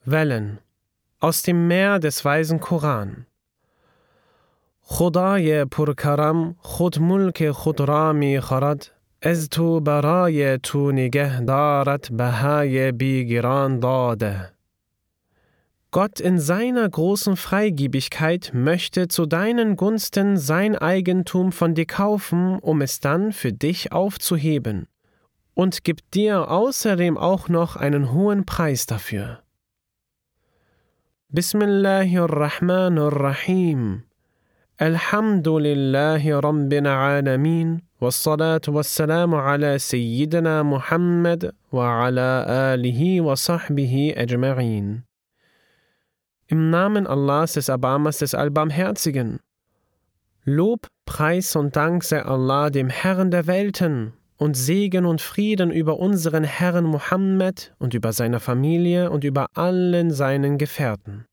Wellen aus dem Meer des weisen Koran. خدای پرکرم خود ملک خود را می خورد از تو برای تو نگه دارد بهای بیگران داده. Gott in seiner großen Freigebigkeit möchte zu deinen Gunsten sein Eigentum von dir kaufen, um es dann für dich aufzuheben, und gibt dir außerdem auch noch einen hohen Preis dafür. Bismillahirrahmanirrahim. Alhamdulillahi Rabbil Alamin. Wassalatu wassalamu ala Sayyidina Muhammad wa ala alihi wa sahbihi ajma'in. Im Namen Allahs, des Erbarmers, des Allbarmherzigen. Lob, Preis und Dank sei Allah, dem Herrn der Welten, und Segen und Frieden über unseren Herrn Muhammad und über seine Familie und über allen seinen Gefährten.